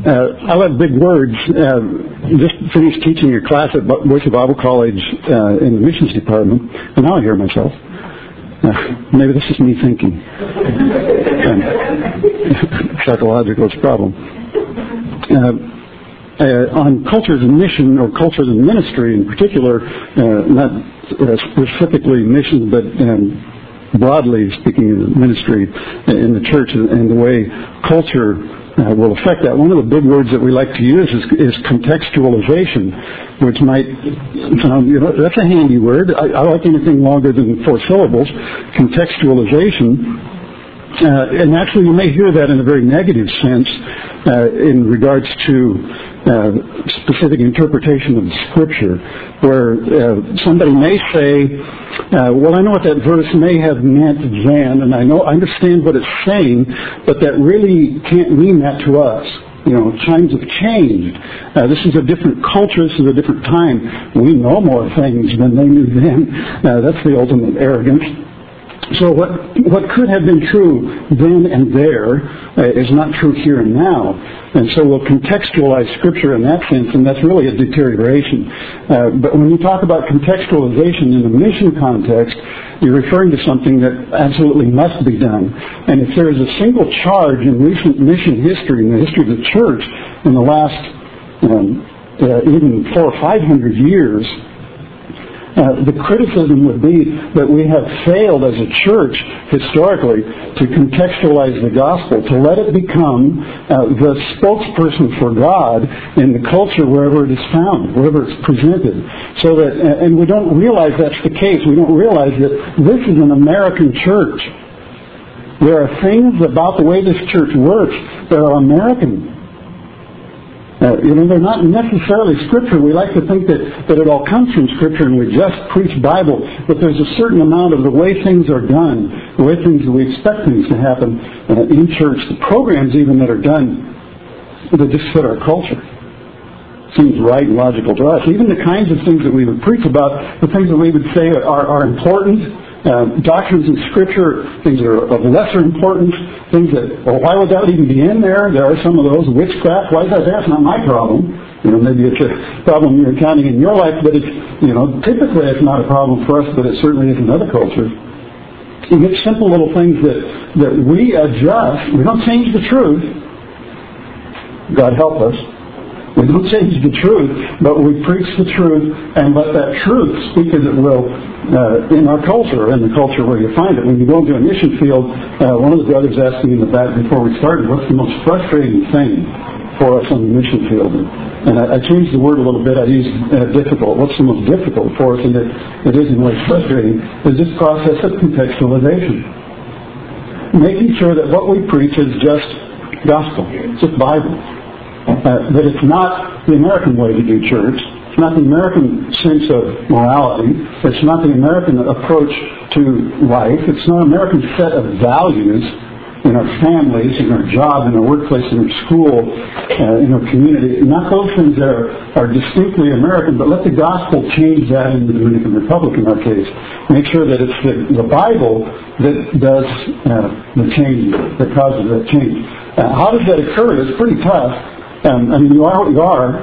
I love big words. Just finished teaching a class at Boise Bible College in the missions department, and now I hear myself. Maybe this is me thinking. Psychological problem. On cultures and mission, or cultures and ministry in particular, not specifically mission, but broadly speaking in ministry in the church and the way culture will affect that. One of the big words that we like to use is contextualization, which might sound, that's a handy word. I like anything longer than 4 syllables. Contextualization. And actually you may hear that in a very negative sense in regards to specific interpretation of Scripture, where somebody may say, well, I know what that verse may have meant then, and I understand what it's saying, but that really can't mean that to us. Times have changed. This is a different culture. This is a different time. We know more things than they knew then. That's the ultimate arrogance. So what could have been true then and there is not true here and now. And so we'll contextualize Scripture in that sense, and that's really a deterioration. But when you talk about contextualization in a mission context, you're referring to something that absolutely must be done. And if there is a single charge in recent mission history, in the history of the church, in the last even 400 or 500 years, the criticism would be that we have failed as a church historically to contextualize the gospel, to let it become the spokesperson for God in the culture wherever it is found, wherever it's presented. So that, and we don't realize that's the case. We don't realize that this is an American church. There are things about the way this church works that are American. They're not necessarily Scripture. We like to think that it all comes from Scripture and we just preach Bible, but there's a certain amount of the way things are done, the way things we expect things to happen in church, the programs even that are done that just fit our culture. Seems right and logical to us. Even the kinds of things that we would preach about, the things that we would say are important, doctrines in Scripture, things that are of lesser importance, things that, well, why would that even be in there? There are some of those. Witchcraft, why is that there? It's not my problem. Maybe it's a problem you're encountering in your life, but it's, typically it's not a problem for us, but it certainly is in other cultures. You get simple little things that we adjust. We don't change the truth. God help us. We don't change the truth, but we preach the truth and let that truth speak as it will in our culture, in the culture where you find it. When you go into a mission field, one of the brothers asked me in the back before we started, what's the most frustrating thing for us on the mission field? And I changed the word a little bit. I used difficult. What's the most difficult for us, and it is in a way frustrating, is this process of contextualization. Making sure that what we preach is just gospel, just Bible. That it's not the American way to do church. It's not the American sense of morality. It's not the American approach to life. It's not an American set of values in our families, in our job, in our workplace, in our school, in our community. Not those things that are distinctly American, but let the gospel change that in the Dominican Republic in our case. Make sure that it's the Bible that does the change, that causes that change. How does that occur? It's pretty tough. You are what you are.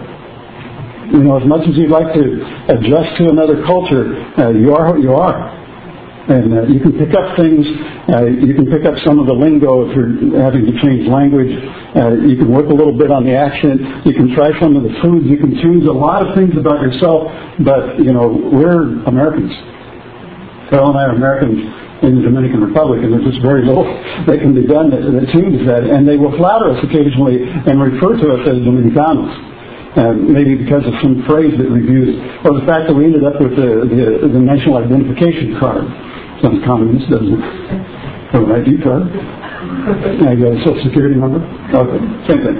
As much as you'd like to adjust to another culture, you are what you are. And you can pick up things. You can pick up some of the lingo if you're having to change language. You can work a little bit on the accent. You can try some of the foods. You can change a lot of things about yourself. But, we're Americans. Carol and I are Americans in the Dominican Republic, and there's just very little that can be done that changes that. And they will flatter us occasionally and refer to us as Dominicanos, maybe because of some phrase that we've used, or the fact that we ended up with the national identification card. Some communist doesn't have an ID card. I got a Social Security number. Okay, same thing.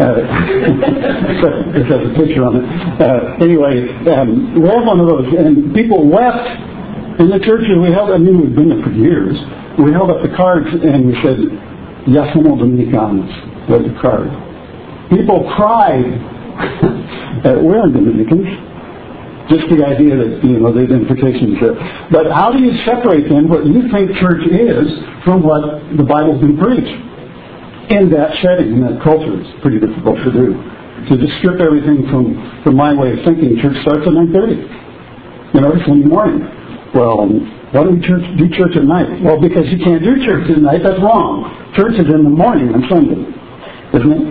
It has a picture on it. Anyway, we have one of those, and people wept. In the churches we've been there for years. We held up the cards and we said, "Ya somos Dominicanos," was the card. People cried. We're Dominicans. Just the idea that, the identification is there. But how do you separate then what you think church is from what the Bible's been preached? in that setting, in that culture, it's pretty difficult to do. To just strip everything from my way of thinking. Church starts at 9:30. It's Sunday morning. Well, why don't we do church at night? Well, because you can't do church at night. That's wrong. Church is in the morning on Sunday, isn't it?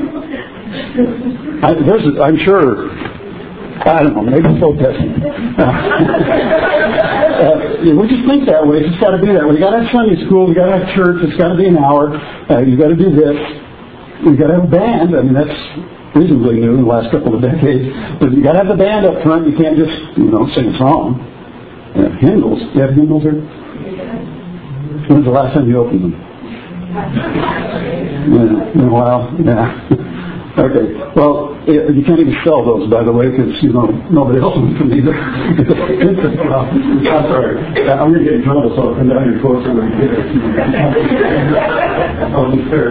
I'm sure. I don't know. Maybe protesting. We just think that way. It's just got to be that way. You got to have Sunday school. You got to have church. It's got to be an hour. You got to do this. You got to have a band. I mean, that's reasonably new in the last couple of decades. But you got to have the band up front. You can't just sing a song. Hymnals. You have hymnals here? When's the last time you opened them? In a while. Yeah. Okay. Well, you can't even sell those, by the way, because nobody else wants them either. I'm sorry. I'm going to get in trouble, so I'll come down here closer when you get it. I'll be fair.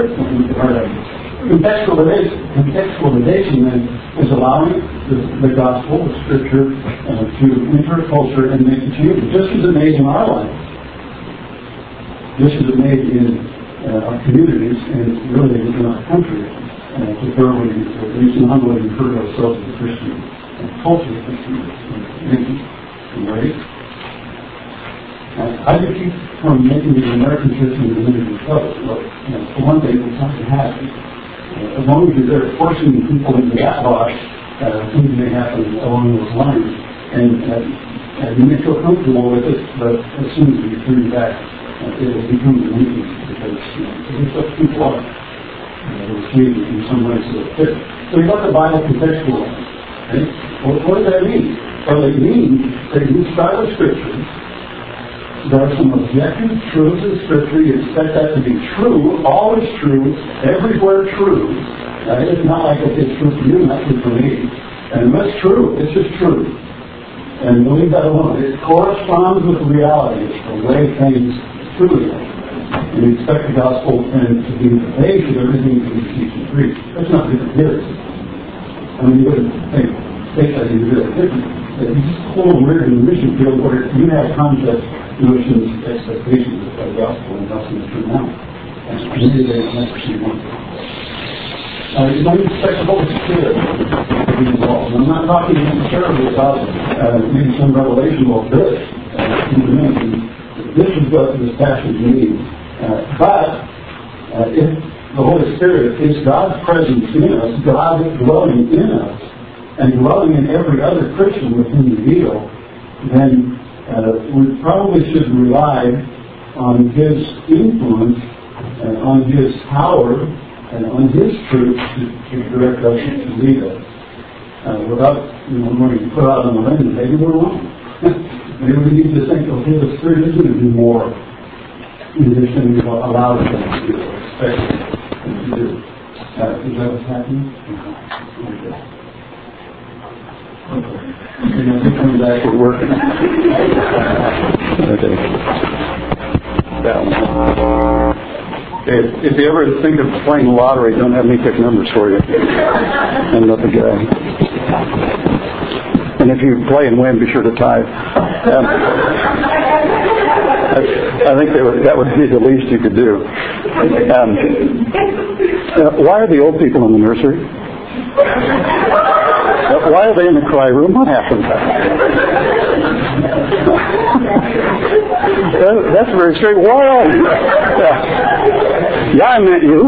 Contextualization then is allowing the gospel, the scripture, to enter a culture and make it change, just as it made in our life, just as it made in our communities and really in our country. To thoroughly, at least non-way, refer to ourselves as Christians and culture Christians and race. I would keep from making the American system the limited public. For one thing, it's not to happen. As long as you're there forcing people into that box, things may happen along those lines. And you may feel comfortable with it, but as soon as you turn back, it will become a weakness because it's what people are. In some ways to fit. So you got the Bible contextualized. Okay? Well, what does that mean? Well, it means that you start with Scripture. There are some objective truths in Scripture. You expect that to be true, always true, everywhere true. It's not like it's true for you, not true for me. And that's true. It's just true. And we'll leave that alone. It corresponds with reality. It's the way things truly are. And we expect the gospel and to be the base of everything that we teach and preach. That's not different here. I mean, you wouldn't think that you would do it different. You just pull a weird in the mission field where you have concepts, notions, expectations of the gospel and the gospel is true now. And maybe they never see one. You don't expect the Holy Spirit to be involved. I'm not talking necessarily about maybe some revelation of this. This is what this passage means. But if the Holy Spirit is God's presence in us, God dwelling in us, and dwelling in every other Christian with whom we deal, then we probably should rely on His influence, on His power, and on His truth to direct us and to lead us. Without when we put out on the limb, maybe we're wrong. Maybe we need to think, okay, the Spirit is going to do more in addition to what allows them to do or expect them to do. Is that what's happening? Okay. Now, coming back to work. Okay. That one. Okay. If you ever think of playing the lottery, don't have me pick numbers for you. And let the guy. And if you play and win, be sure to tithe. I think that would be the least you could do. Why are the old people in the nursery? Why are they in the cry room? What happened? That's very strange. Why are you? Yeah, I meant you.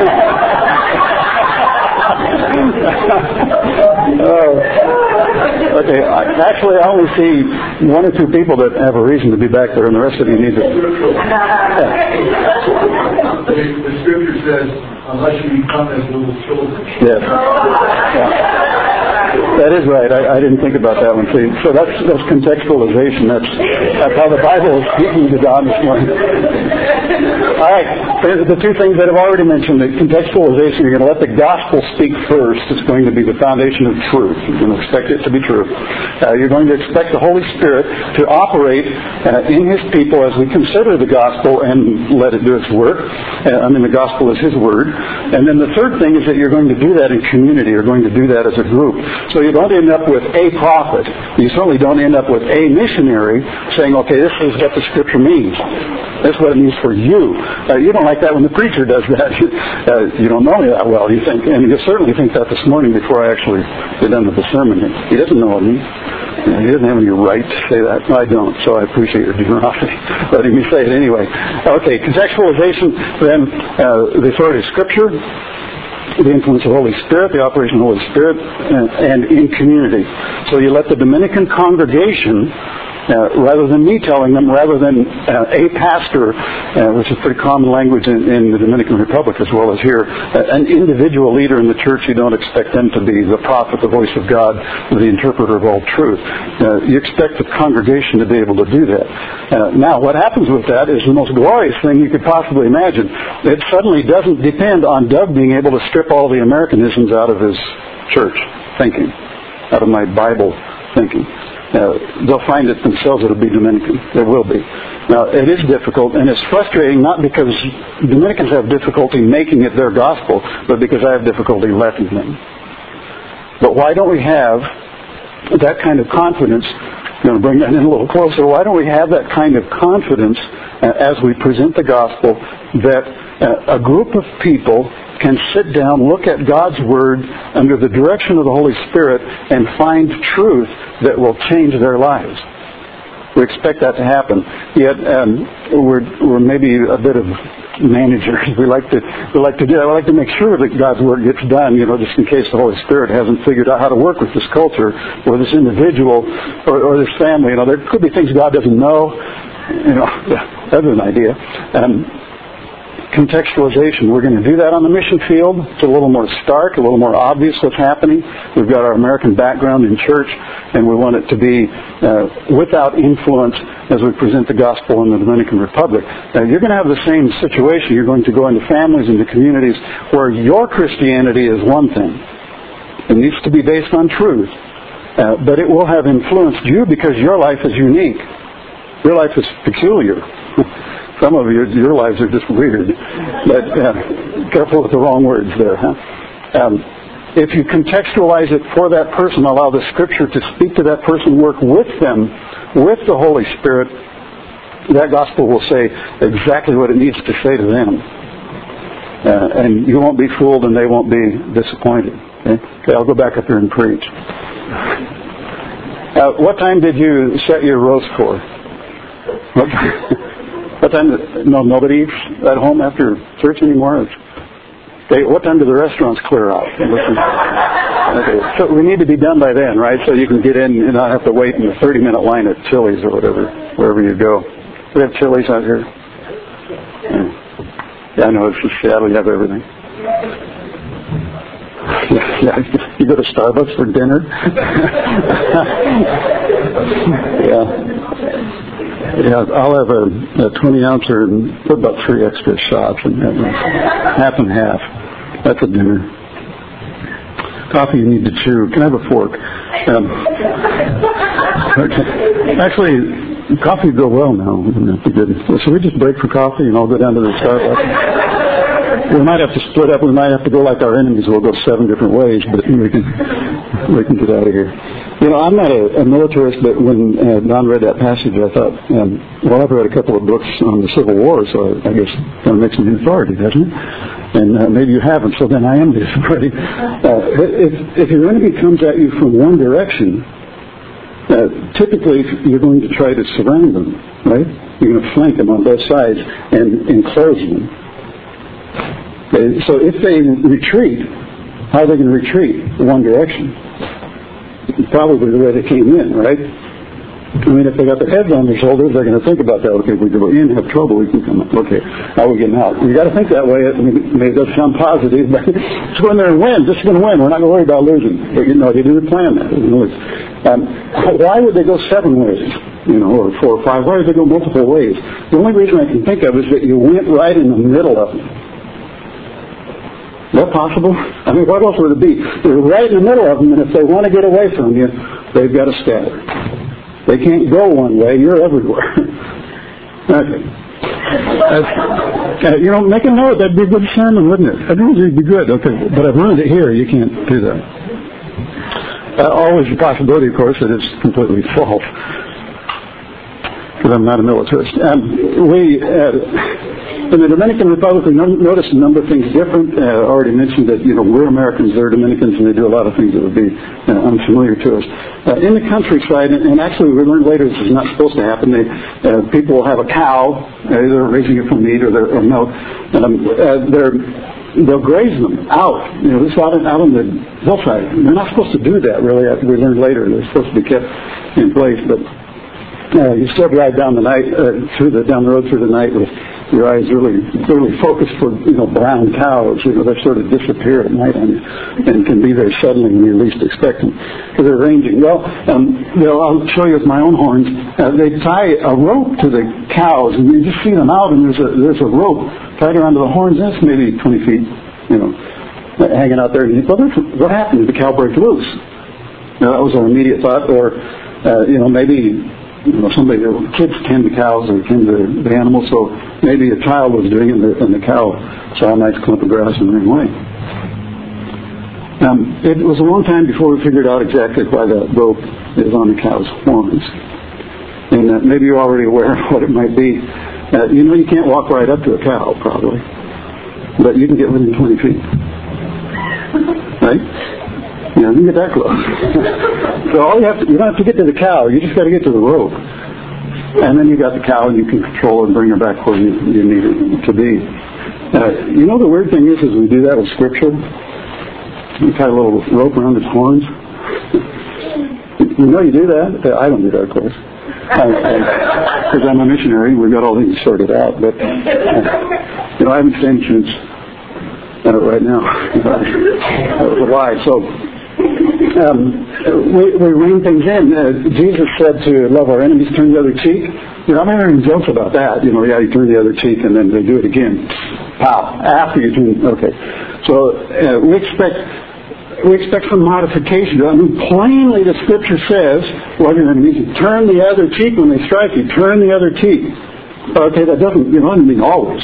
Okay, actually I only see one or two people that have a reason to be back there, and the rest of you need to... The Scripture says, unless you become as little children. Yes. Yeah. That is right. I didn't think about that one. See, so that's contextualization. That's how the Bible is speaking to God this morning. All right. The two things that I've already mentioned, the contextualization, you're going to let the gospel speak first. It's going to be the foundation of truth. You're going to expect it to be true. You're going to expect the Holy Spirit to operate in His people as we consider the gospel and let it do its work. The gospel is His word. And then the third thing is that you're going to do that in community. You're going to do that as a group. So you don't end up with a prophet. You certainly don't end up with a missionary saying, okay, this is what the Scripture means. This is what it means for you. You don't like that when the preacher does that. You don't know me that well. You think, and you certainly think that this morning before I actually get done with the sermon. He doesn't know me. He doesn't have any right to say that. No, I don't, so I appreciate your generosity letting me say it anyway. Okay, contextualization, then the authority of Scripture, the influence of the Holy Spirit, the operation of the Holy Spirit, and in community. So you let the Dominican congregation, rather than me telling them, rather than a pastor, which is pretty common language in the Dominican Republic as well as here, an individual leader in the church, you don't expect them to be the prophet, the voice of God, the interpreter of all truth. You expect the congregation to be able to do that. Now, what happens with that is the most glorious thing you could possibly imagine. It suddenly doesn't depend on Doug being able to strip all the Americanisms out of his church thinking, out of my Bible thinking. They'll find it themselves it'll be Dominican. There will be. Now, it is difficult, and it's frustrating not because Dominicans have difficulty making it their gospel, but because I have difficulty letting them. But why don't we have that kind of confidence? I'm going to bring that in a little closer. Why don't we have that kind of confidence as we present the gospel that a group of people can sit down, look at God's Word under the direction of the Holy Spirit and find truth that will change their lives. We expect that to happen. Yet we're maybe a bit of managers. We like to do that. We like to make sure that God's Word gets done, just in case the Holy Spirit hasn't figured out how to work with this culture or this individual or this family. There could be things God doesn't know. That's an idea. Contextualization. We're going to do that on the mission field. It's a little more stark, a little more obvious what's happening. We've got our American background in church, and we want it to be without influence as we present the gospel in the Dominican Republic. You're going to have the same situation. You're going to go into families, into communities where your Christianity is one thing. It needs to be based on truth. But it will have influenced you because your life is unique. Your life is peculiar. Some of your lives are just weird. But careful with the wrong words there. If you contextualize it for that person, allow the Scripture to speak to that person, work with them, with the Holy Spirit, that gospel will say exactly what it needs to say to them. And you won't be fooled and they won't be disappointed. Okay, I'll go back up here and preach. What time did you set your roast for? What time? Nobody eats at home after church anymore? Okay, what time do the restaurants clear out? Okay, so we need to be done by then, right? So you can get in and not have to wait in a 30-minute line at Chili's or whatever, wherever you go. We have Chili's out here. Yeah, I know, it's just Seattle, you have everything. Yeah, you go to Starbucks for dinner? Yeah, I'll have a 20-ouncer and put about 3 extra shots and half and half. That's a dinner. Coffee you need to chew. Can I have a fork? Okay. Actually, coffee would go well now. So we just break for coffee and I'll go down to the Starbucks. We might have to split up. We might have to go like our enemies. We'll go 7 different ways, but we can get out of here. I'm not a militarist, but when Don read that passage, I thought, I've read a couple of books on the Civil War, so I guess it kind of makes me authority, doesn't it? And maybe you haven't, so then I am the authority. But if your enemy comes at you from one direction, typically you're going to try to surround them, right? You're going to flank them on both sides and enclose them. Okay, so if they retreat, how are they going to retreat? One direction. Probably the way they came in, right? I mean, if they got their heads on their shoulders, they're going to think about that. Okay, if we go in, have trouble, we can come up. Okay, how are we getting out? You got to think that way. I mean, maybe that sounds positive, but just go in there and win. Just going to win. We're not going to worry about losing. But they didn't plan that. Why would they go 7 ways? Or 4 or 5? Why would they go multiple ways? The only reason I can think of is that you went right in the middle of them. Is that possible? I mean, what else would it be? You're right in the middle of them, and if they want to get away from you, they've got to scatter. They can't go one way. You're everywhere. Okay. Make a note. That'd be a good sermon, wouldn't it? I'd really be good. Okay, but I've learned it here. You can't do that. always the possibility, of course, that it's completely false. Because I'm not a militarist. In the Dominican Republic, we noticed a number of things different. I already mentioned that, we're Americans, they're Dominicans, and they do a lot of things that would be unfamiliar to us. In the countryside, and actually we learned later this is not supposed to happen, people will have a cow, either raising it for meat or milk, they'll graze them out, this out on the hillside. They're not supposed to do that, really. We learned later they're supposed to be kept in place, but you still ride down the night, down the road through the night with your eyes really clearly focused for, brown cows. They sort of disappear at night on you and can be very suddenly when you least expect them because they're ranging. Well, I'll show you with my own horns. They tie a rope to the cows, and you just see them out, and there's a rope tied around to the horns. That's maybe 20 feet, hanging out there. And you think, well, what happened? Did the cow break loose? That was our immediate thought. Or, maybe somebody, kids tend to cows or tend to the animals, so maybe a child was doing it and the cow saw a nice clump of grass and ran away. It was a long time before we figured out exactly why that rope is on the cow's horns. And maybe you're already aware of what it might be. You can't walk right up to a cow, probably, but you can get within 20 feet. Right? You can get that close. So you don't have to get to the cow. You just got to get to the rope. And then you got the cow, and you can control her and bring her back where you need her to be. The weird thing is we do that with Scripture. You tie a little rope around its horns. You do that? I don't do that, of course. Because I'm a missionary. We've got all things sorted out. But, I haven't seen chance right now. That was a lie. So, we rein things in. Jesus said to love our enemies, turn the other cheek. I'm hearing jokes about that. You turn the other cheek and then they do it again. Pow. After you turn. Okay. So we expect some modification. Plainly the Scripture says, love your enemies, turn the other cheek when they strike you. Turn the other cheek. Okay, that doesn't mean always.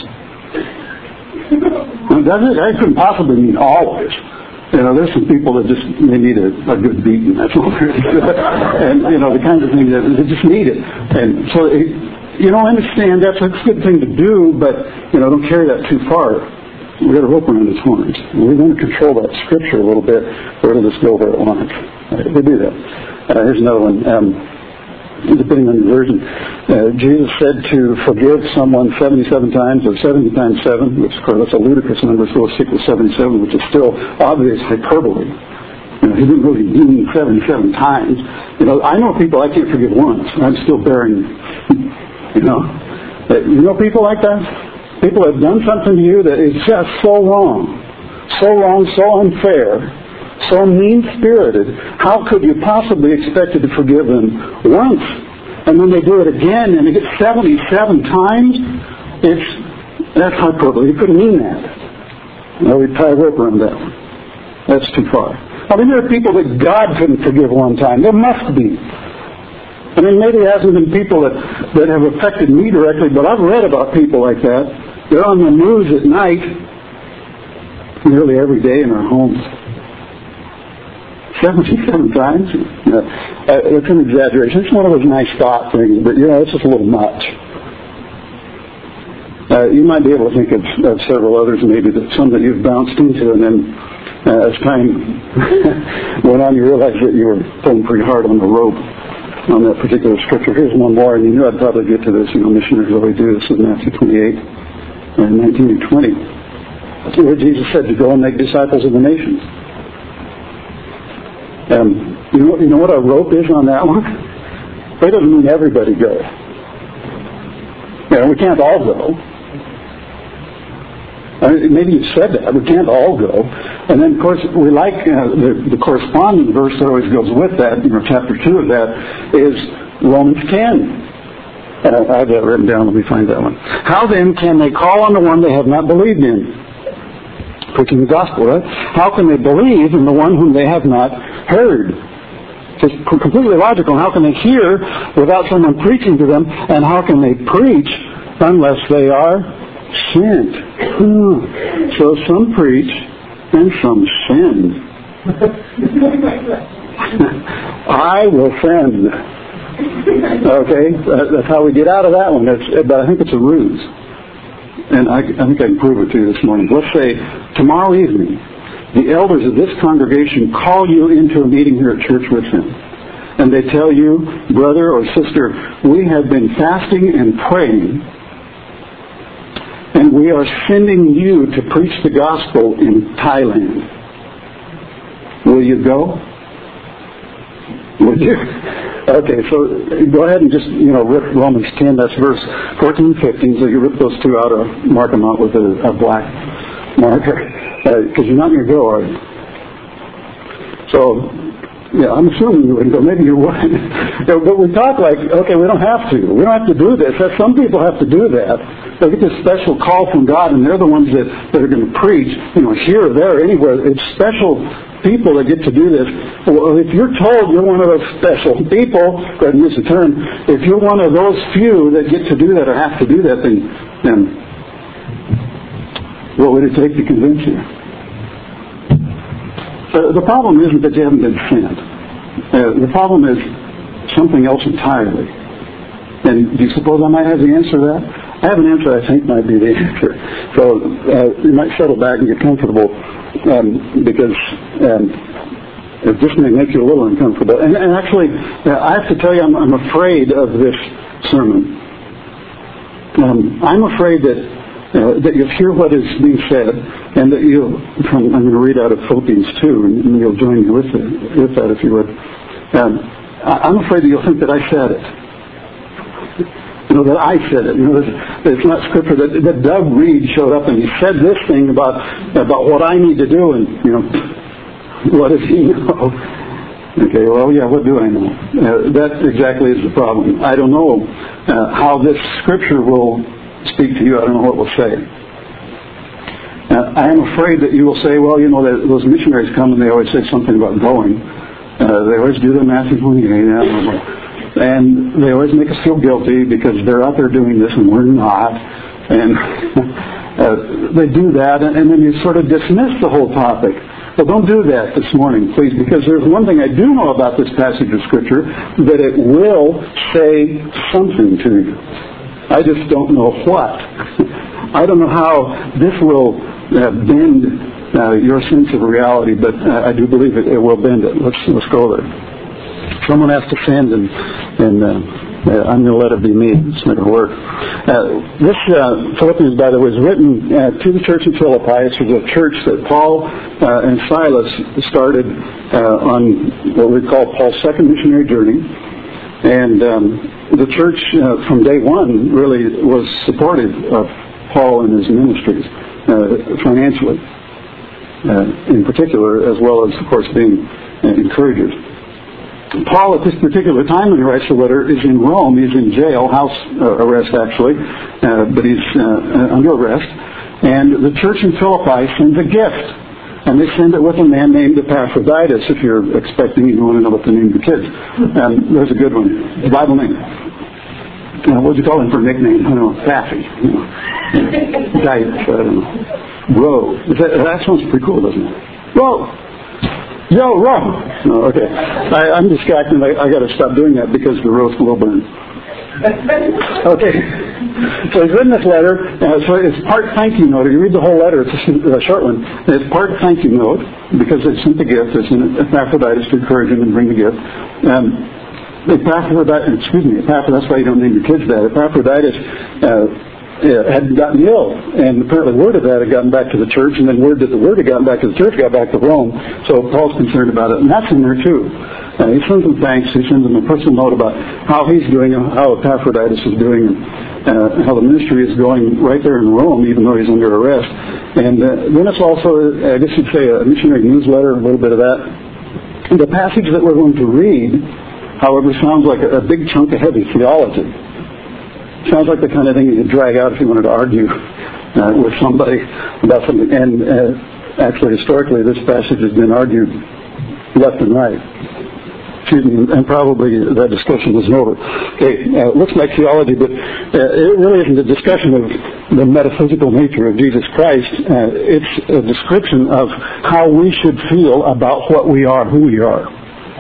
That couldn't possibly mean always. There's some people that they need a good beating. That's all there is. And, the kinds of things that they just need it. And so, I understand that's a good thing to do, but, don't carry that too far. We've got to rope around its horns. We want to control that Scripture a little bit, or it'll just go where it wants. We do that. Here's another one. Depending on the version, Jesus said to forgive someone 77 times or 70 times 7, which of course that's a ludicrous number, so we'll stick with 77, which is still obvious hyperbole. He didn't really mean 77 times. I know people I can't forgive once. I'm still bearing, people like that? People have done something to you that is just so wrong, so unfair, so mean-spirited. How could you possibly expect to forgive them once? And when they do it again and they get 77 times, that's hyperbole. You couldn't mean that. We tie a rope around that one. That's too far. There are people that God couldn't forgive one time. There must be. Maybe it hasn't been people that have affected me directly, but I've read about people like that. They're on the news at night nearly every day in our homes. 77 times? It's an exaggeration. It's one of those nice thought things, but it's just a little much. You might be able to think of several others, maybe some that you've bounced into, and then as time went on, you realized that you were pulling pretty hard on the rope on that particular Scripture. Here's one more, and you knew I'd probably get to this. Missionaries always do. This is Matthew 28, 19 to 20, where Jesus said to go and make disciples of the nations. You know what a rope is on that one? That doesn't mean everybody goes. We can't all go. Maybe you said that. We can't all go. And then, of course, we like the corresponding verse that always goes with that, chapter 2 of that, is Romans 10. I have that written down. Let me find that one. How then can they call on the one they have not believed in? Preaching the gospel, right? How can they believe in the one whom they have not heard? It's completely logical. How can they hear without someone preaching to them? And how can they preach unless they are sent? So some preach and some sin. I will send. Okay, that's how we get out of that one. But I think it's a ruse. And I think I can prove it to you this morning. Let's say tomorrow evening, the elders of this congregation call you into a meeting here at church with them. And they tell you, brother or sister, we have been fasting and praying, and we are sending you to preach the gospel in Thailand. Will you go? Would you? Okay, so go ahead and just, rip Romans 10, that's verse 14, 15, so you rip those two out, or mark them out with a black marker, because you're not going to go, are you? So, yeah, I'm assuming you wouldn't go. Maybe you would. But we talk like, okay, we don't have to. We don't have to do this. Some people have to do that. They get this special call from God, and they're the ones that are going to preach, here or there, anywhere. It's special people that get to do this. Well, if you're told you're one of those special people, go ahead and use the term, if you're one of those few that get to do that or have to do that, then what would it take to convince you? The problem isn't that you haven't been sent. The problem is something else entirely. And do you suppose I might have the answer to that? I have an answer I think might be the answer. So you might settle back and get comfortable because this may make you a little uncomfortable. And actually, I have to tell you, I'm afraid of this sermon. I'm afraid that you'll hear what is being said, and that I'm going to read out of Philippians 2, and you'll join me with that if you would. I'm afraid that you'll think that I said it. That I said it. It's not scripture. That Doug Reed showed up and he said this thing about what I need to do, and what does he know? Okay, well, yeah, what do I know? That exactly is the problem. I don't know how this scripture will speak to you. I don't know what it will say. I am afraid that you will say, well, those missionaries come and they always say something about going. They always do the Matthew 28, and they always make us feel guilty because they're out there doing this and we're not. And they do that, and then you sort of dismiss the whole topic. But don't do that this morning, please, because there's one thing I do know about this passage of Scripture, that it will say something to you. I just don't know what. I don't know how this will bend your sense of reality, but I do believe it will bend it. Let's go there. Someone has to send, and I'm going to let it be me. It's not going to work. This Philippians, by the way, is written to the church in Philippi. This was a church that Paul and Silas started on what we call Paul's second missionary journey. And the church from day one really was supportive of Paul and his ministries financially, in particular, as well as, of course, being encouragers. Paul, at this particular time when he writes the letter, is in Rome. He's in jail, house arrest actually, but he's under arrest. And the church in Philippi sends a gift. And they send it with a man named Epaphroditus, if you're expecting, you want to know what the name of the kids. There's a good one, the Bible name. What would you call him for a nickname? I don't know, Taffy. Diet, I don't know. Ro. That sounds pretty cool, doesn't it? Ro. Yo, Ro. No, okay. I'm distracted. I got to stop doing that because the roast will burn. Okay. So he's written this letter. So it's part thank you note. If you read the whole letter, it's a short one. It's part thank you note because they sent the gift. It's an Epaphroditus to encourage him and bring the gift. Epaphroditus, that's why you don't name your kids that. Epaphroditus had gotten ill, and apparently word of that had gotten back to the church, and then word that the word had gotten back to the church got back to Rome. So Paul's concerned about it, and that's in there too. He sends them thanks. He sends them a personal note about how he's doing, how Epaphroditus is doing, and how the ministry is going right there in Rome, even though he's under arrest. And then it's also, I guess you'd say, a missionary newsletter, a little bit of that. And the passage that we're going to read, however, sounds like a big chunk of heavy theology. Sounds like the kind of thing you could drag out if you wanted to argue with somebody about something. And actually, historically, this passage has been argued left and right. Excuse me, and probably that discussion was over. Okay, it looks like theology, but it really isn't a discussion of the metaphysical nature of Jesus Christ. It's a description of how we should feel about what we are, who we are.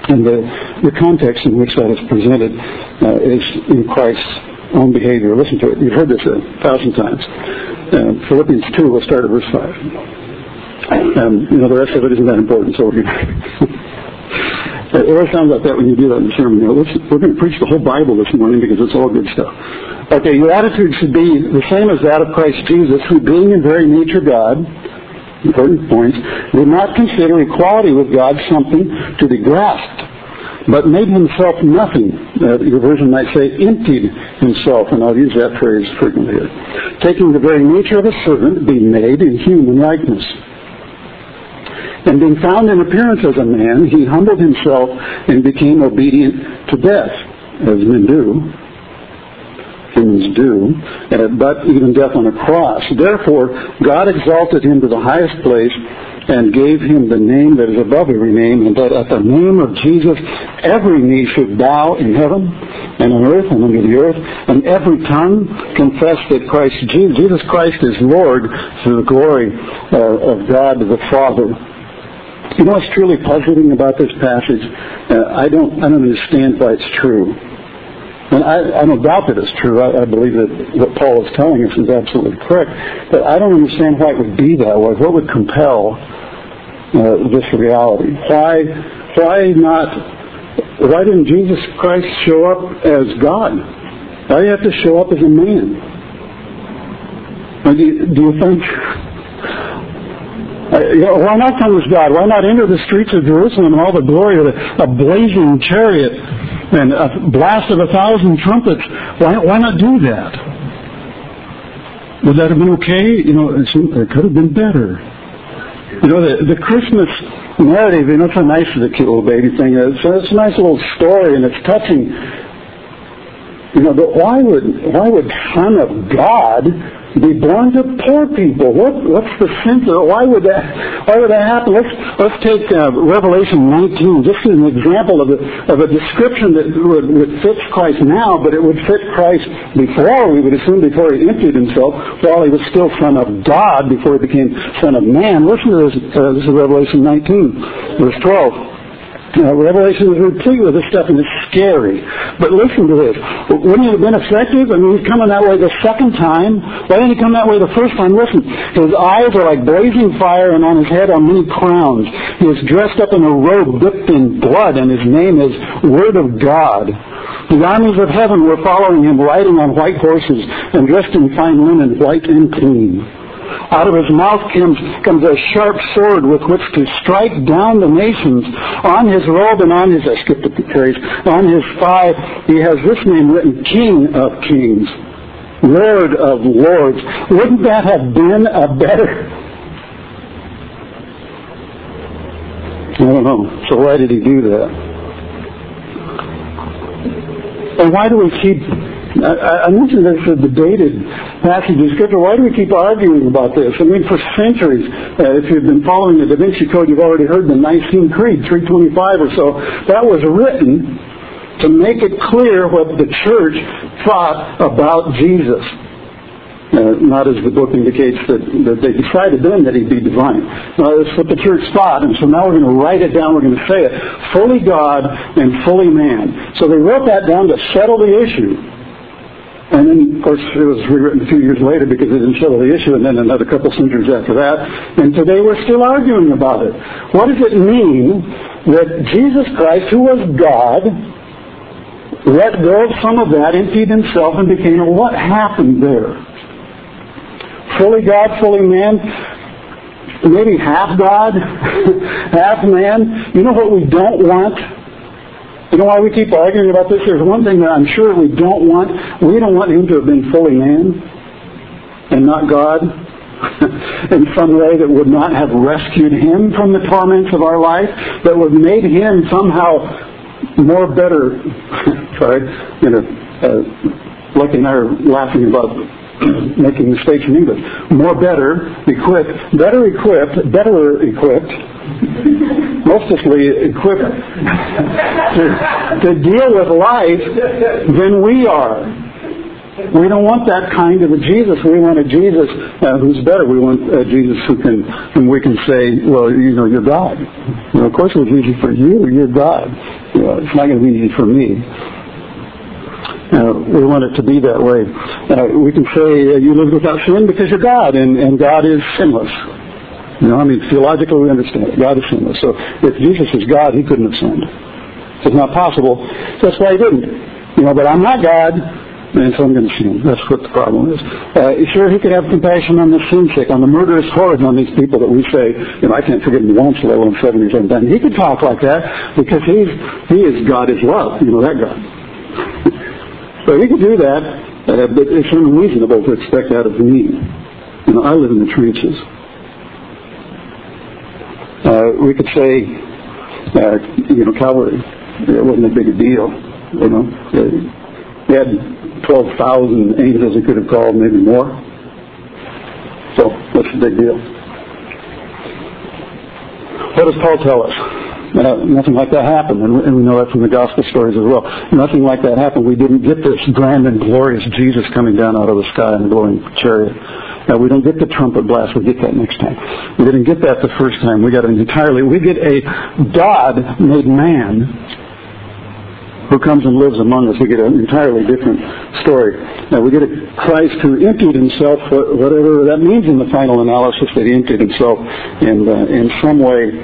And the context in which that is presented is in Christ's own behavior. Listen to it. You've heard this 1,000 times. Philippians 2, we'll start at verse 5. The rest of it isn't that important, so we're it always sounds like that when you do that in the sermon. We're going to preach the whole Bible this morning because it's all good stuff. Okay, your attitude should be the same as that of Christ Jesus, who being in very nature God, important points, did not consider equality with God something to be grasped, but made himself nothing. Your version might say emptied himself, and I'll use that phrase frequently here. Taking the very nature of a servant, being made in human likeness. And being found in appearance as a man, he humbled himself and became obedient to death, as men do. Humans do, but even death on a cross. Therefore, God exalted him to the highest place and gave him the name that is above every name, and that at the name of Jesus every knee should bow in heaven and on earth and under the earth, and every tongue confess that Jesus Christ is Lord, to the glory of God the Father. You know what's truly puzzling about this passage? I don't understand why it's true. And I don't doubt that it's true. I believe that what Paul is telling us is absolutely correct. But I don't understand why it would be that way. What would compel this reality? Why didn't Jesus Christ show up as God? Why do you have to show up as a man? Do you think... why not come as God? Why not enter the streets of Jerusalem in all the glory of a blazing chariot and a blast of 1,000 trumpets? Why not do that? Would that have been okay? It could have been better. The Christmas narrative, it's a nice little cute little baby thing. It's a nice little story and it's touching. But why would Son of God be born to poor people? What's the sense of it? Why would that happen? Let's take Revelation 19, just as an example of a description that would fit Christ now, but it would fit Christ before, we would assume, before he emptied himself, while he was still Son of God, before he became Son of Man. Listen to this. This is Revelation 19, verse 12. Revelation is replete with this stuff, and it's scary. But listen to this. Wouldn't it have been effective? He's coming that way the second time. Why didn't he come that way the first time? Listen, his eyes are like blazing fire, and on his head are many crowns. He is dressed up in a robe dipped in blood, and his name is Word of God. The armies of heaven were following him, riding on white horses, and dressed in fine linen, white and clean. Out of his mouth comes a sharp sword with which to strike down the nations. On his robe and on his thigh, he has this name written, King of Kings, Lord of Lords. Wouldn't that have been a better... I don't know. So why did he do that? And why do we keep... I mentioned this as a debated passage of Scripture. Why do we keep arguing about this? For centuries, if you've been following the Da Vinci Code, you've already heard the Nicene Creed, 325 or so. That was written to make it clear what the church thought about Jesus. Not as the book indicates that they decided then that he'd be divine. No, that's what the church thought, and so now we're going to write it down, we're going to say it. Fully God and fully man. So they wrote that down to settle the issue. And then, of course, it was rewritten a few years later because it didn't settle the issue, and then another couple centuries after that. And today we're still arguing about it. What does it mean that Jesus Christ, who was God, let go of some of that, emptied himself, and became a... What happened there? Fully God, fully man, maybe half God, half man. You know what we don't want? You know why we keep arguing about this? There's one thing that I'm sure we don't want. We don't want him to have been fully man and not God in some way that would not have rescued him from the torments of our life, that would have made him somehow more better. Lucky and I are laughing about making mistakes in English. Better equipped, mostly equipped to deal with life than we are. We don't want that kind of a Jesus. We want a Jesus who's better. We want a Jesus whom we can say, well, you're God. Of course it was easy for you. You're God. It's not going to be easy for me. We want it to be that way. We can say you live without sin because you're God, and God is sinless. Theologically we understand it. God is sinless. So if Jesus is God, He couldn't have sinned. It's not possible. That's why He didn't. But I'm not God, and so I'm going to sin. That's what the problem is. Sure, He could have compassion on the sin sick, on the murderous hordes, on these people that we say, I can't forgive them once, let alone 77 times. He could talk like that because He is God is love. That God. So He could do that, but it's unreasonable to expect that of me. I live in the trenches. We could say, Calvary, it wasn't a big a deal. They had 12,000 angels He could have called, maybe more. So what's the big deal? What does Paul tell us? Nothing like that happened, and we know that from the gospel stories as well. Nothing like that happened. We didn't get this grand and glorious Jesus coming down out of the sky in a glowing chariot. We don't get the trumpet blast. We get that next time. We didn't get that the first time. We get a God made man who comes and lives among us. We get an entirely different story. We get a Christ who emptied Himself, whatever that means in the final analysis, that He emptied Himself and in some way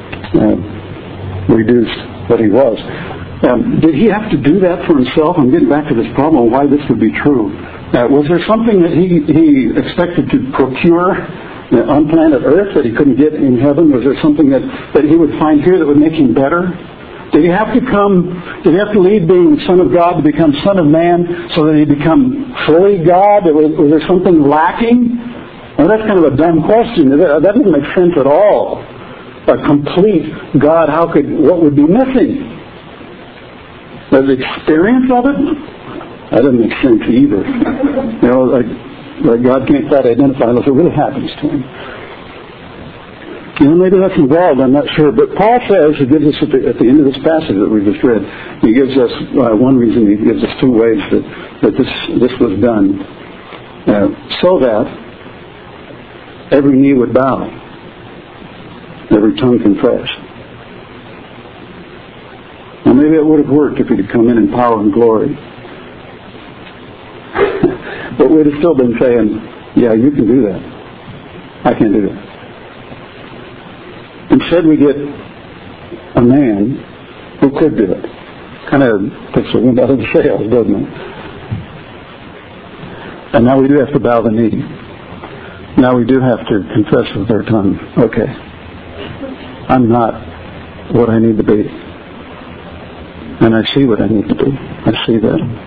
reduced what He was. Did He have to do that for Himself? I'm getting back to this problem of why this would be true. Was there something that He expected to procure on planet Earth that He couldn't get in heaven? Was there something that He would find here that would make Him better? Did He have to leave being Son of God to become Son of Man so that He become fully God? Was there something lacking? Well, that's kind of a dumb question. That doesn't make sense at all. A complete God, what would be missing? The experience of it? That doesn't make sense either. Like God can't quite identify unless it really happens to Him. Maybe that's involved, I'm not sure. But Paul says, He gives us at the end of this passage that we just read, He gives us one reason, He gives us two ways that this was done. So that every knee would bow, every tongue confess. Now maybe it would have worked if He'd come in power and glory. But we'd have still been saying, yeah, you can do that. I can't do that. Instead we get a man who could do it. Kind of takes the wind out of the sails, doesn't it? And now we do have to bow the knee. Now we do have to confess with our tongue, okay, I'm not what I need to be. And I see what I need to be. I see that.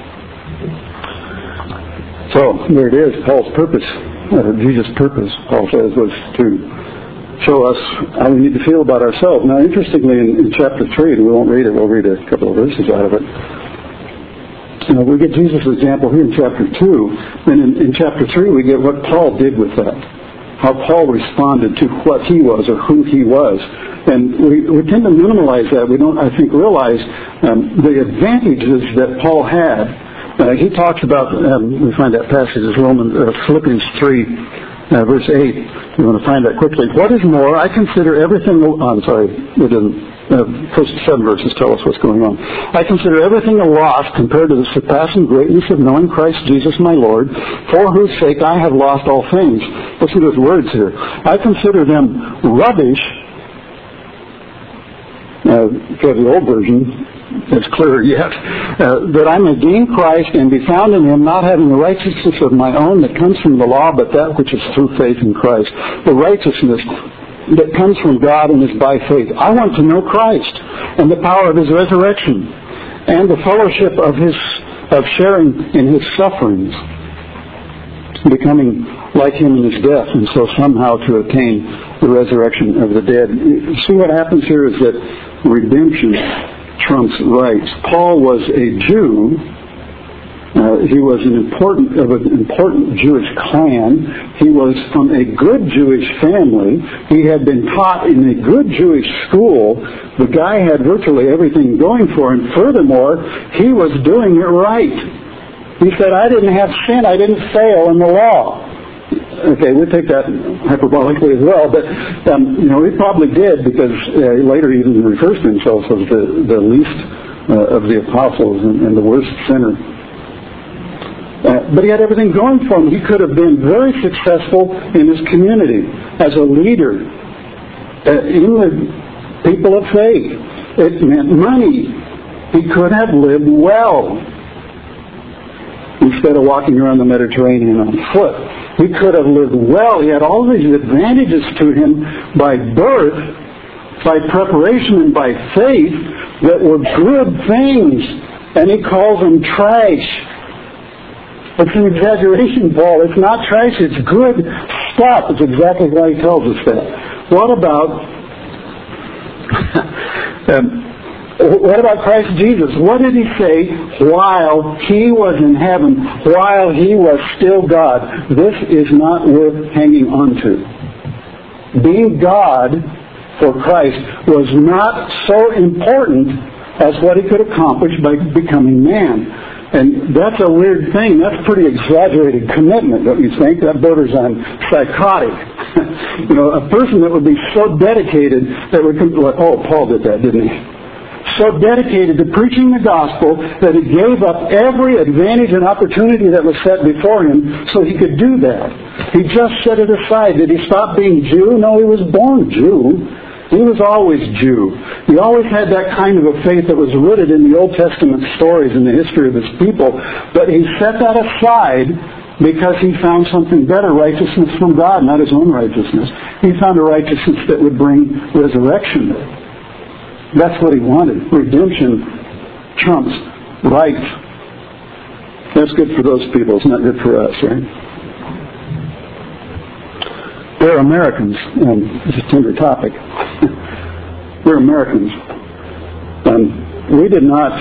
So there it is. Paul's purpose, Jesus' purpose, Paul says, was to show us how we need to feel about ourselves. Now, interestingly, in chapter 3, and we won't read it, we'll read a couple of verses out of it. We get Jesus' example here in chapter 2. And in chapter 3, we get what Paul did with that. How Paul responded to what he was or who he was. And we tend to minimalize that. We don't, I think, realize the advantages that Paul had. He talks about, we find that passage is Philippians 3, verse 8. You want to find that quickly. What is more, I consider everything, first 7 verses tell us what's going on. I consider everything a loss compared to the surpassing greatness of knowing Christ Jesus my Lord, for whose sake I have lost all things. Listen to his words here. I consider them rubbish. If you have the old version, it's clearer yet, that I may gain Christ and be found in Him, not having the righteousness of my own that comes from the law, but that which is through faith in Christ. The righteousness that comes from God and is by faith. I want to know Christ and the power of His resurrection and the fellowship of sharing in His sufferings, becoming like Him in His death, and so somehow to attain the resurrection of the dead. See, what happens here is that redemption trumps rights. Paul was a Jew. He was an important Jewish clan. He was from a good Jewish family. He had been taught in a good Jewish school. The guy had virtually everything going for him. Furthermore, he was doing it right. He said, I didn't have sin. I didn't fail in the law. Okay, we take that hyperbolically as well, but he probably did, because later he even refers to himself as the least of the apostles and the worst sinner. But he had everything going for him. He could have been very successful in his community as a leader in the people of faith. It meant money. He could have lived well instead of walking around the Mediterranean on foot. He could have lived well. He had all these advantages to him by birth, by preparation, and by faith that were good things. And he calls them trash. It's an exaggeration, Paul. It's not trash. It's good stuff. It's exactly why he tells us that. What about Christ Jesus? What did he say while he was in heaven, while he was still God? This is not worth hanging on to. Being God for Christ was not so important as what he could accomplish by becoming man. And that's a weird thing. That's a pretty exaggerated commitment, don't you think? That borders on psychotic. A person that would be so dedicated that would come, Paul did that, didn't he? So dedicated to preaching the gospel that he gave up every advantage and opportunity that was set before him so he could do that. He just set it aside. Did he stop being Jew? No, he was born Jew. He was always Jew. He always had that kind of a faith that was rooted in the Old Testament stories and the history of his people. But he set that aside because he found something better, righteousness from God, not his own righteousness. He found a righteousness that would bring resurrection. That's what he wanted. Redemption trumps rights. That's good for those people. It's not good for us, right? We're Americans, and it's a tender topic. We're Americans. We did not,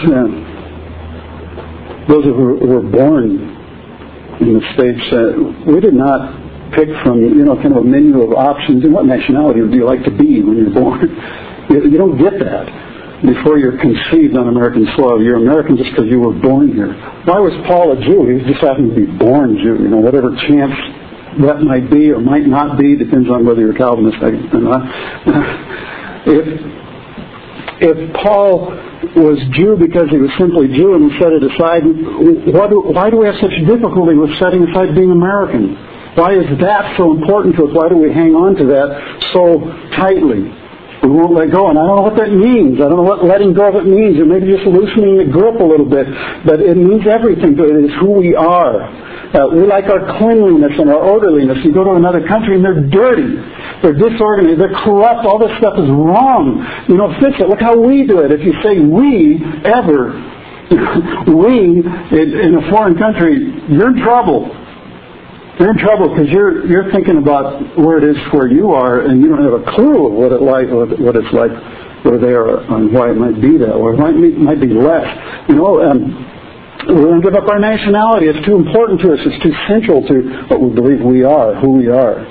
those who were born in the States, we did not pick from, kind of a menu of options. And what nationality do you like to be when you're born? You don't get that before you're conceived on American soil. You're American just because you were born here. Why was Paul a Jew? He just happened to be born Jew. Whatever chance that might be or might not be, depends on whether you're Calvinist or not. If Paul was Jew because he was simply Jew and set it aside, why do we have such difficulty with setting aside being American? Why is that so important to us? Why do we hang on to that so tightly? We won't let go, and I don't know what that means. I don't know what letting go of it means. Or maybe just loosening the grip a little bit. But it means everything to it. It is who we are. We like our cleanliness and our orderliness. You go to another country and they're dirty. They're disorganized. They're corrupt. All this stuff is wrong. Fix it. Look how we do it. If you say we ever, we in a foreign country, you're in trouble. You're in trouble because you're thinking about where it is where you are, and you don't have a clue of what it's like where they are and why it might be that, or it might be less. We don't give up our nationality. It's too important to us. It's too central to what we believe we are, who we are.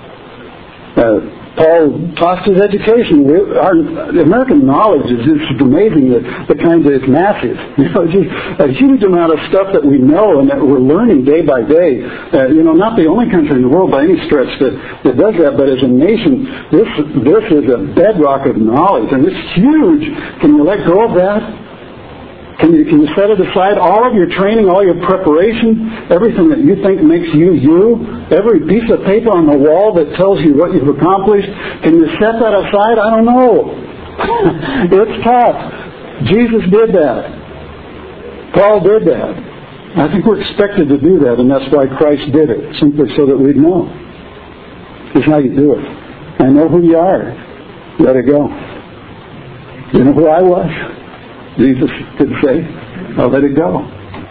Paul tossed his education. Our American knowledge is just amazing. The kinds of, it's massive. Just a huge amount of stuff that we know and that we're learning day by day. Not the only country in the world by any stretch that does that, but as a nation, this is a bedrock of knowledge, and it's huge. Can you let go of that? Can you set it aside? All of your training, all your preparation, everything that you think makes you, every piece of paper on the wall that tells you what you've accomplished, can you set that aside? I don't know. It's tough. Jesus did that. Paul did that. I think we're expected to do that, and that's why Christ did it, simply so that we'd know. This is how you do it. I know who you are. Let it go. You know who I was? Jesus could say, I'll let it go.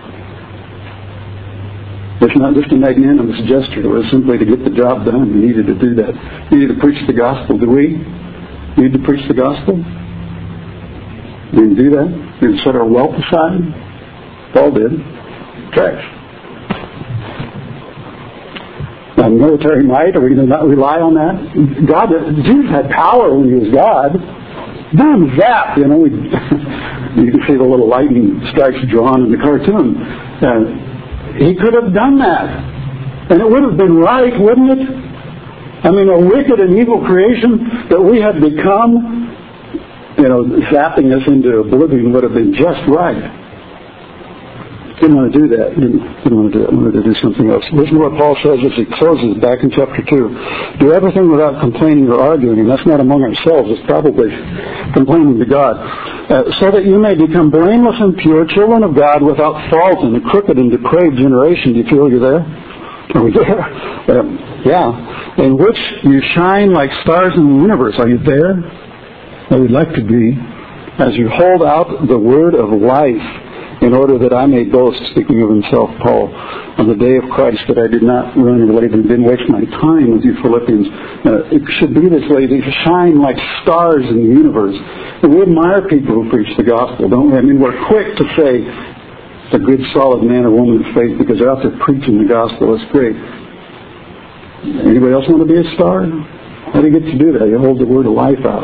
It's not just a magnanimous gesture. It was simply to get the job done. We needed to do that. We needed to preach the gospel. Do we need to preach the gospel? We didn't do that. We didn't set our wealth aside. Paul did. Trash. Now, military might, are we going to not rely on that? Jesus had power when he was God. Boom, zap, you can see the little lightning strikes drawn in the cartoon. He could have done that. And it would have been right, wouldn't it? I mean, a wicked and evil creation that we had become, zapping us into oblivion would have been just right. Didn't want to do that. Didn't want to do that. Wanted to do something else. Listen to what Paul says as he closes back in chapter 2. Do everything without complaining or arguing, and that's not among ourselves. It's probably complaining to God. So that you may become blameless and pure, children of God, without fault in a crooked and depraved generation. Do you feel you're there? Are we there? Yeah. In which you shine like stars in the universe. Are you there? I would like to be. As you hold out the word of life, in order that I may boast, speaking of himself, Paul, on the day of Christ, that I did not run or labor and didn't waste my time with you Philippians. It should be this way. They shine like stars in the universe. And we admire people who preach the gospel, don't we? I mean, we're quick to say, a good, solid man or woman of faith, because they're out there preaching the gospel. It's great. Anybody else want to be a star? How do you get to do that? You hold the word of life out.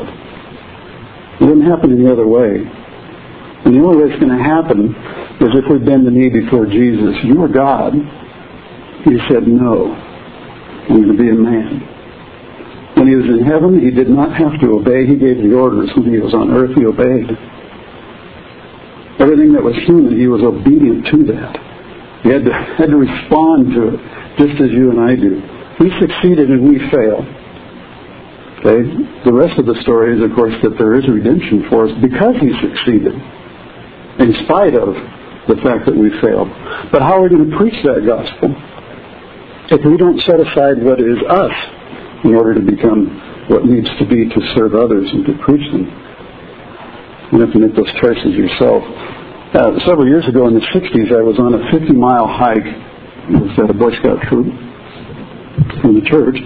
It wouldn't happen any other way. And the only way it's going to happen is if we bend the knee before Jesus. You are God. He said, no, I'm going to be a man. When he was in heaven, he did not have to obey. He gave the orders. When he was on earth, he obeyed. Everything that was human, he was obedient to that. He had to respond to it, just as you and I do. He succeeded and we fail. Okay? The rest of the story is, of course, that there is redemption for us because he succeeded, in spite of the fact that we failed. But how are we going to preach that gospel if we don't set aside what is us in order to become what needs to be to serve others and to preach them? You have to make those choices yourself. Several years ago in the 60s, I was on a 50-mile hike with a Boy Scout troop from the church.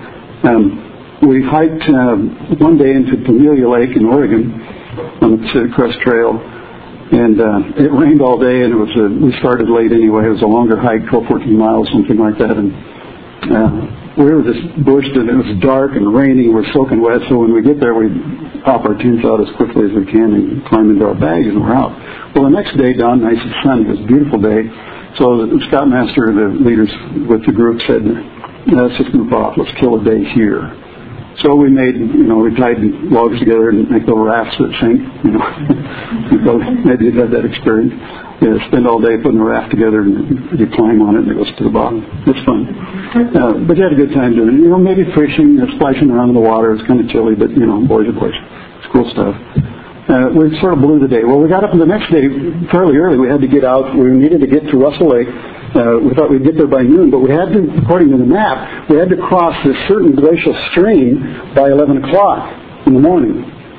We hiked one day into Pamelia Lake in Oregon on the Pacific Crest Trail. And it rained all day, and we started late anyway. It was a longer hike, 12, 14 miles, something like that. And we were just bushed, and it was dark and rainy. We're soaking wet, so when we get there, we pop our tents out as quickly as we can and climb into our bags, and we're out. Well, the next day, down nice and sunny. It was a beautiful day. So the scoutmaster, the leaders with the group said, let's just move off. Let's kill a day here. So we made, we tied logs together and make little rafts that sink, Maybe you've had that experience. Spend all day putting a raft together and you climb on it and it goes to the bottom. It's fun. But you had a good time doing it. Maybe fishing, splashing around in the water. It's kind of chilly, but, boys are boys. It's cool stuff. We sort of blew the day. Well, we got up the next day fairly early. We had to get out. We needed to get to Russell Lake. We thought we'd get there by noon, but we had to, according to the map, we had to cross this certain glacial stream by 11 o'clock in the morning.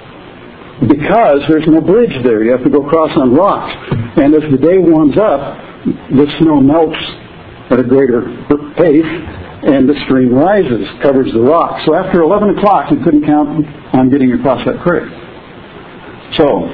Because there's no bridge there. You have to go across on rocks. And as the day warms up, the snow melts at a greater pace, and the stream rises, covers the rocks. So after 11 o'clock, you couldn't count on getting across that creek. So,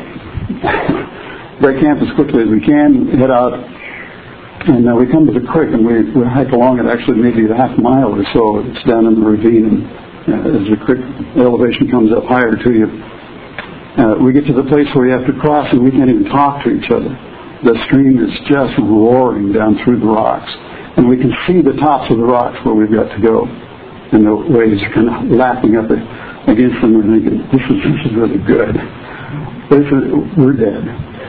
break camp as quickly as we can, head out, and we come to the creek, and we hike along it actually maybe a half mile or so. It's down in the ravine, and as the creek elevation comes up higher to you, we get to the place where we have to cross, and we can't even talk to each other. The stream is just roaring down through the rocks, and we can see the tops of the rocks where we've got to go, and the waves are kind of lapping up against them. We're thinking, this is really good. We're dead.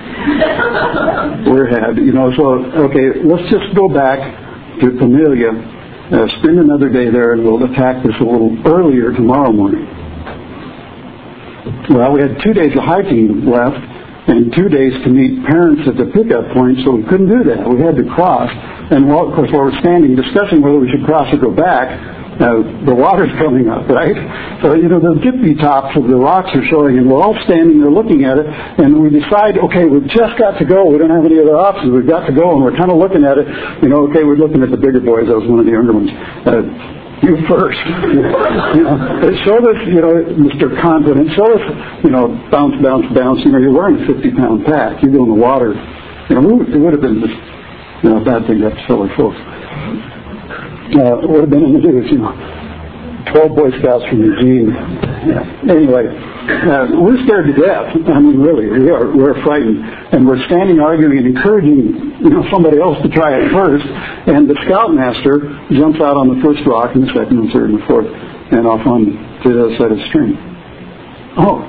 We're had. So, okay, let's just go back to Pamelia, spend another day there, and we'll attack this a little earlier tomorrow morning. Well, we had 2 days of hiking left and 2 days to meet parents at the pickup point, so we couldn't do that. We had to cross. And, of course, while we're standing discussing whether we should cross or go back, the water's coming up, right? So, the tippy tops of the rocks are showing, and we're all standing there looking at it, and we decide, okay, we've just got to go. We don't have any other options. We've got to go, and we're kind of looking at it. Okay, we're looking at the bigger boys. I was one of the younger ones. You first. Show us, Mr. Confident. Show us, bounce, bounce, bounce. You're wearing a 50-pound pack. You go in the water. It would have been just, a bad thing to have to tell our folks. It would have been in the news, 12 Boy Scouts from Eugene. Yeah. Anyway, we're scared to death. I mean, really, we're frightened. And we're standing arguing and encouraging somebody else to try it first. And the scoutmaster jumps out on the first rock and the second and third and the fourth and off on to the other side of the stream. Oh.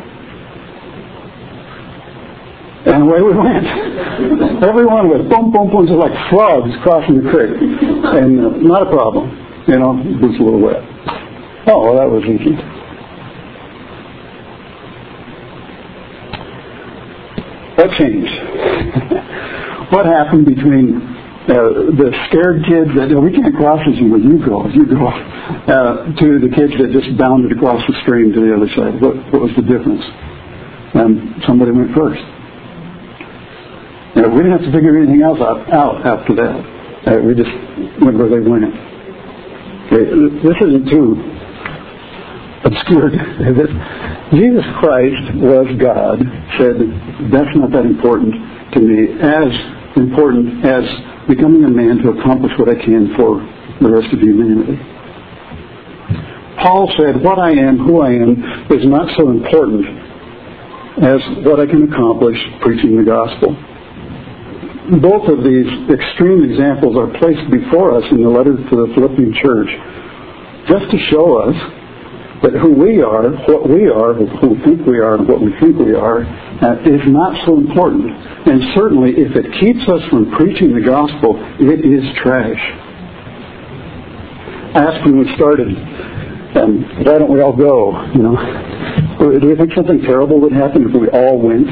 And away we went. Everyone was boom, boom, boom, just like frogs crossing the creek. And not a problem. It was a little wet. Oh, well, that was easy. What changed? What happened between the scared kids that, we can't cross this, and you go, to the kids that just bounded across the stream to the other side? What was the difference? Somebody went first. We didn't have to figure anything else out after that. We just went where they went. This isn't too obscure. Jesus Christ was God, said, that's not that important to me, as important as becoming a man to accomplish what I can for the rest of humanity. Paul said, what I am, who I am, is not so important as what I can accomplish preaching the gospel. Both of these extreme examples are placed before us in the letter to the Philippian church just to show us that who we are, what we are, who we think we are, and what we think we are, is not so important. And certainly, if it keeps us from preaching the gospel, it is trash. I asked when we started, why don't we all go? Do you think something terrible would happen if we all went?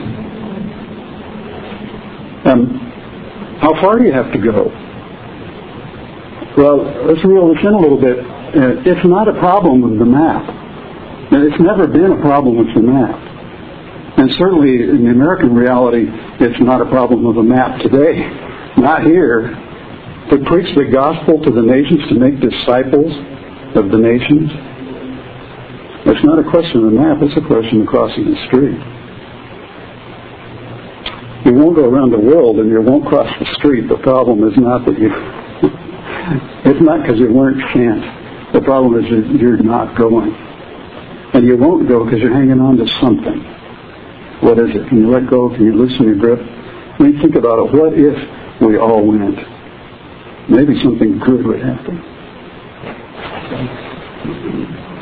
How far do you have to go? Well, let's reel this in a little bit. It's not a problem with the map. It's never been a problem with the map. And certainly in the American reality, it's not a problem with the map today. Not here. To preach the gospel to the nations, to make disciples of the nations, it's not a question of the map, it's a question of crossing the street. You won't go around the world and you won't cross the street. The problem is not that you... it's not because you weren't sent. The problem is that you're not going. And you won't go because you're hanging on to something. What is it? Can you let go? Can you loosen your grip? I mean, think about it. What if we all went? Maybe something good would happen.